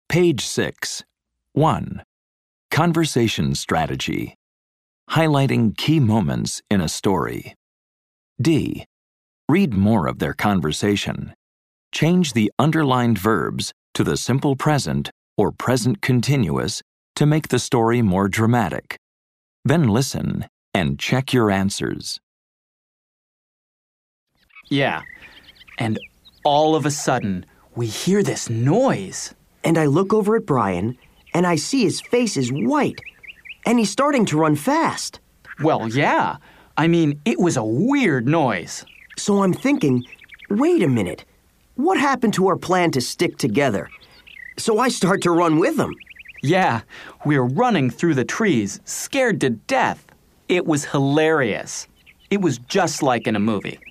Page 6. 1. Conversation strategy. Highlighting key moments in a story. D. Read more of their conversation. Change the underlined verbs to the simple present or present continuous to make the story more dramatic. Then listen and check your answers. Yeah, and all of a sudden, we hear this noise. And I look over at Brian, and I see his face is white, and he's starting to run fast. Well, yeah. I mean, it was a weird noise. So I'm thinking, wait a minute. What happened to our plan to stick together? So I start to run with him. Yeah, we're running through the trees, scared to death. It was hilarious. It was just like in a movie.